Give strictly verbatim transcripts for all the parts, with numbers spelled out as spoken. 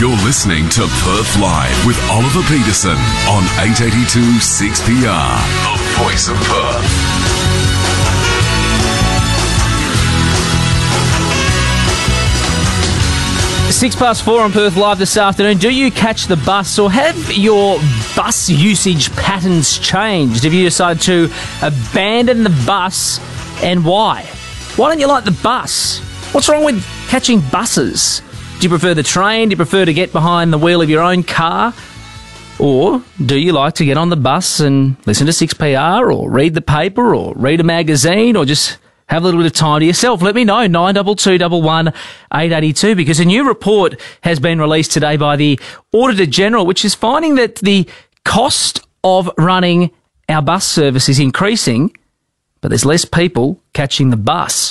You're listening to Perth Live with Oliver Peterson on eight eighty-two six P R, the voice of Perth. Six past four on Perth Live this afternoon. Do you catch the bus, or have your bus usage patterns changed? Have you decided to abandon the bus, and why? Why don't you like the bus? What's wrong with catching buses? Do you prefer the train? Do you prefer to get behind the wheel of your own car? Or do you like to get on the bus and listen to six P R, or read the paper, or read a magazine, or just have a little bit of time to yourself? Let me know, nine two two one one eight eight two, because a new report has been released today by the Auditor-General, which is finding that the cost of running our bus service is increasing, but there's less people catching the bus.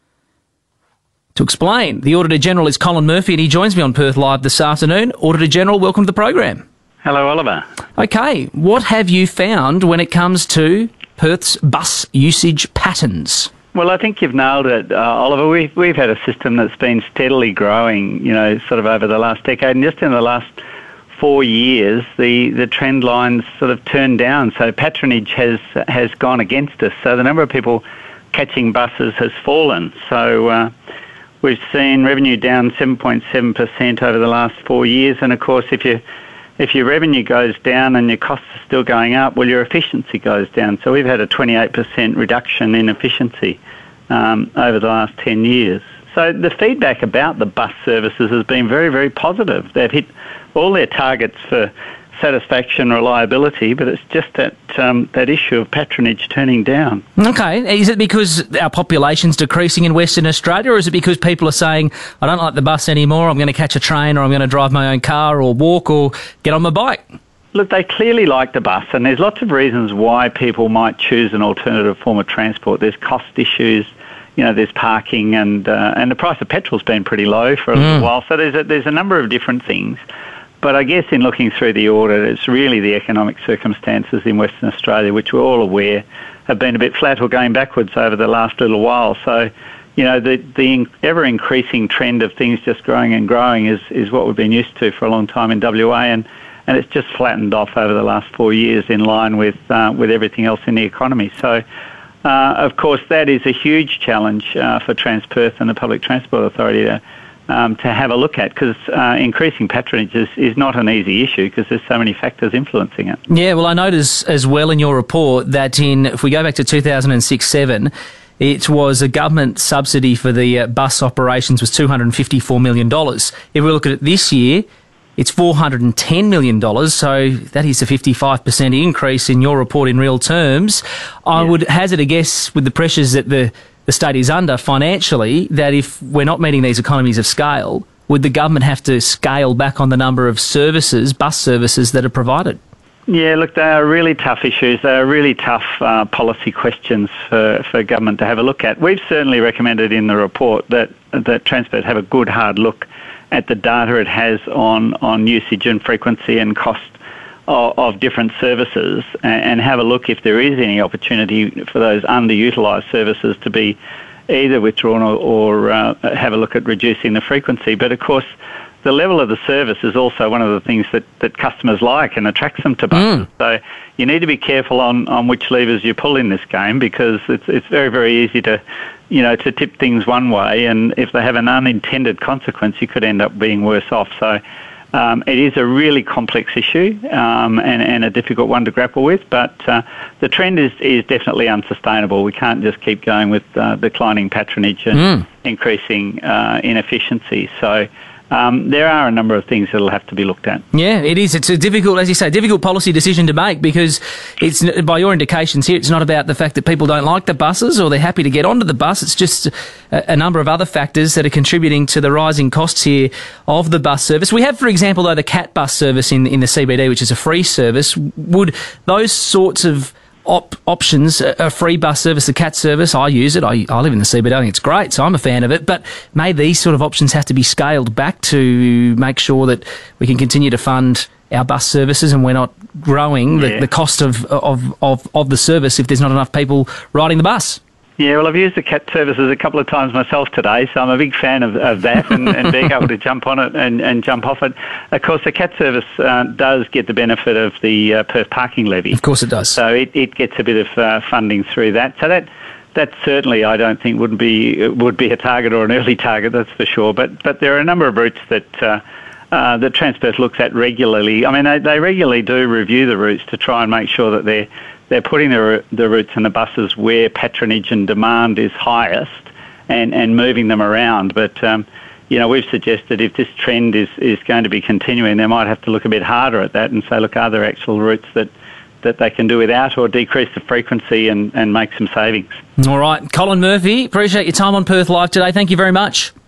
To explain, the Auditor-General is Colin Murphy, and he joins me on Perth Live this afternoon. Auditor-General, welcome to the program. Hello, Oliver. Okay, what have you found when it comes to Perth's bus usage patterns? Well, I think you've nailed it, uh, Oliver. We've, we've had a system that's been steadily growing, you know, sort of over the last decade. And just in the last four years, the, the trend line's sort of turned down. So patronage has has gone against us. So the number of people catching buses has fallen. So uh, we've seen revenue down seven point seven percent over the last four years. And, of course, if you If your revenue goes down and your costs are still going up, well, your efficiency goes down. So we've had a twenty-eight percent reduction in efficiency um, over the last ten years. So the feedback about the bus services has been very, very positive. They've hit all their targets for satisfaction, reliability, but it's just that um, that issue of patronage turning down. Okay. Is it because our population's decreasing in Western Australia, or is it because people are saying, I don't like the bus anymore, I'm going to catch a train, or I'm going to drive my own car, or walk, or get on my bike? Look, they clearly like the bus, and there's lots of reasons why people might choose an alternative form of transport. There's cost issues, you know, there's parking, and uh, and the price of petrol's been pretty low for a mm. little while. So there's a, there's a number of different things. But I guess in looking through the audit, it's really the economic circumstances in Western Australia, which we're all aware have been a bit flat or going backwards over the last little while. So, you know, the, the ever-increasing trend of things just growing and growing is, is what we've been used to for a long time in W A, and, and it's just flattened off over the last four years in line with, uh, with everything else in the economy. So, uh, of course, that is a huge challenge uh, for Transperth and the Public Transport Authority to Um, to have a look at, because uh, increasing patronage is, is not an easy issue because there's so many factors influencing it. Yeah, well, I notice as well in your report that in, if we go back to two thousand six seven, it was a government subsidy for the uh, bus operations was two hundred fifty-four million dollars. If we look at it this year, it's four hundred ten million dollars, so that is a fifty-five percent increase in your report in real terms. I yeah. would hazard a guess, with the pressures that the the state is under financially, that if we're not meeting these economies of scale, would the government have to scale back on the number of services, bus services, that are provided? Yeah, look, they are really tough issues. They are really tough uh, policy questions for, for government to have a look at. We've certainly recommended in the report that, that Transport have a good hard look at the data it has on, on usage and frequency and cost of, of different services, and, and have a look if there is any opportunity for those underutilised services to be either withdrawn or, or uh, have a look at reducing the frequency. But, of course, the level of the service is also one of the things that, that customers like and attracts them to buses. Mm. So you need to be careful on, on which levers you pull in this game, because it's it's very, very easy to, you know, to tip things one way, and if they have an unintended consequence, you could end up being worse off. So um, it is a really complex issue um, and, and a difficult one to grapple with, but uh, the trend is, is definitely unsustainable. We can't just keep going with uh, declining patronage and mm. increasing uh, inefficiency. So Um, there are a number of things that will have to be looked at. Yeah, it is. It's a difficult, as you say, difficult policy decision to make, because it's, by your indications here, it's not about the fact that people don't like the buses or they're happy to get onto the bus. It's just a, a number of other factors that are contributing to the rising costs here of the bus service. We have, for example, though, the CAT bus service in, in the C B D, which is a free service. Would those sorts of Op- options, a free bus service, the CAT service, I use it. I, I live in the C B D. I think it's great, so I'm a fan of it. But may these sort of options have to be scaled back to make sure that we can continue to fund our bus services and we're not growing the, yeah. the cost of, of, of, of the service if there's not enough people riding the bus? Yeah, well, I've used the cat services a couple of times myself today, so I'm a big fan of, of that and, and being able to jump on it and, and jump off it. Of course, the cat service uh, does get the benefit of the uh, Perth parking levy. Of course it does. So it, it gets a bit of uh, funding through that. So that that certainly, I don't think, wouldn't be would be a target or an early target, that's for sure. But but there are a number of routes that uh, uh, that Transperth looks at regularly. I mean, they, they regularly do review the routes to try and make sure that they're they're putting the the routes and the buses where patronage and demand is highest, and, and moving them around. But um, you know, we've suggested if this trend is, is going to be continuing, they might have to look a bit harder at that and say, look, are there actual routes that, that they can do without, or decrease the frequency and, and make some savings? All right, Colin Murphy, appreciate your time on Perth Live today. Thank you very much.